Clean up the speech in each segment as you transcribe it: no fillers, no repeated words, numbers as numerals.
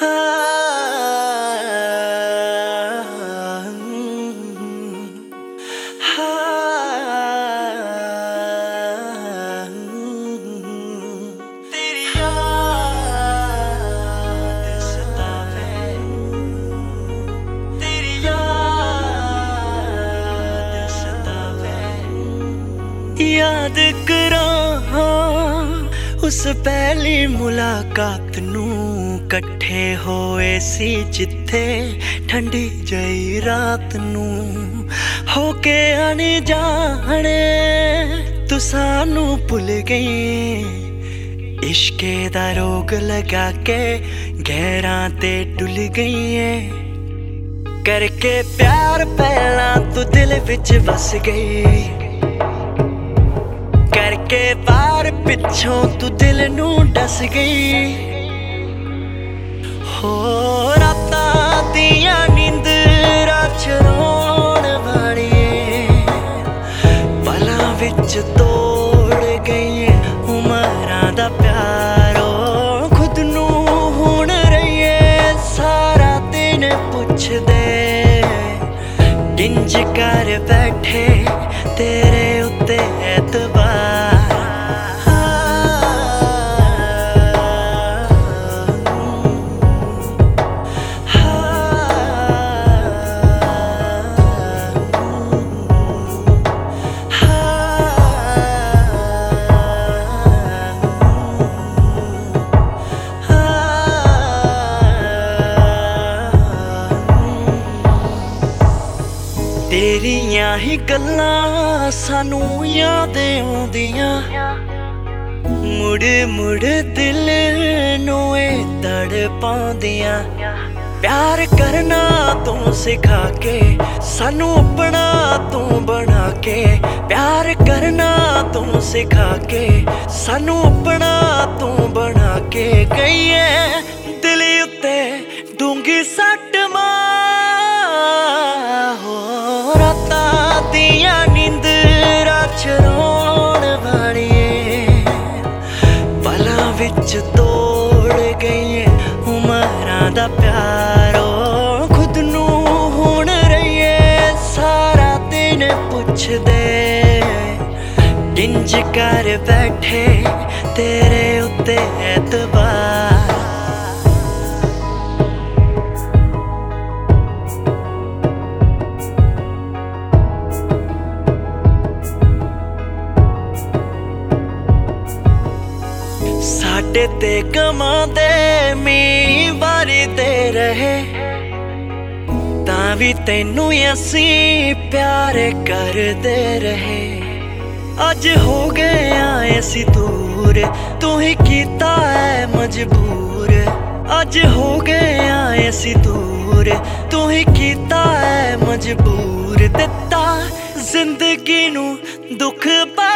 याद करा उस पहली मुलाकात नू कट्ठे होए सी जिथे ठंडी जई रात नू होके आने जाने तू सानू भुल गई इश्के दा रोग लगा के गहरां ते डुल गई है करके प्यार पहला तू दिल विच बस गई करके पार पिछों तू दिल नू डस गई हो रातां दियां नींदरां च रोण वाली पलां विच तोड़ गई उमरां दा प्यारो खुद नू हुण रहीए सारा दिन पुछदे किंज कर बैठे तेरे उत्ते एतबार तेरियां ही गल्लां सानू याद आउंदियां मुड़ मुड़ दिल नू तड़ पाउंदियां प्यार करना तू सिखा के सानू अपना तू बना के प्यार करना तू सिखा के सानू अपना तू बना के गई है दिल उत्ते डूंगी सट नींदरां च रोण वाली पलां विच तोड़ गई उमरां दा प्यारो खुद नू हुण रहीए सारा दिन पुछदे किंज कर बैठे तेरे उत्ते एतबार साडे ते गमां दे मींह वरदे रहे तां वी तैनू असीं प्यार करदे रहे अज हो गए असी दूर तू ही कीता है मजबूर अज हो गए असी दूर तू ही कीता है मजबूर दिता जिंदगी नू दुख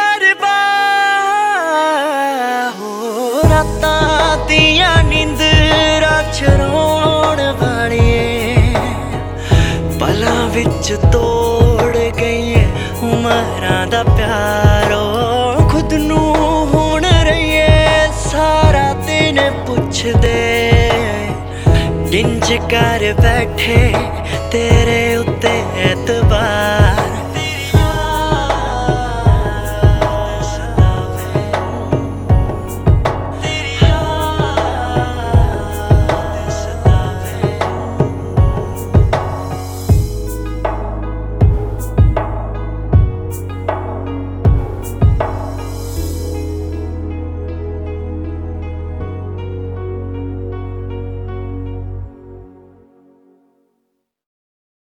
रातां दियां नींदरां च रोण वाली पलां विच तोड़ गई उमरां दा प्यारो खुद नू हुण रहीए सारा दिन पुछदे किंज कर बैठे तेरे उत्ते एतबार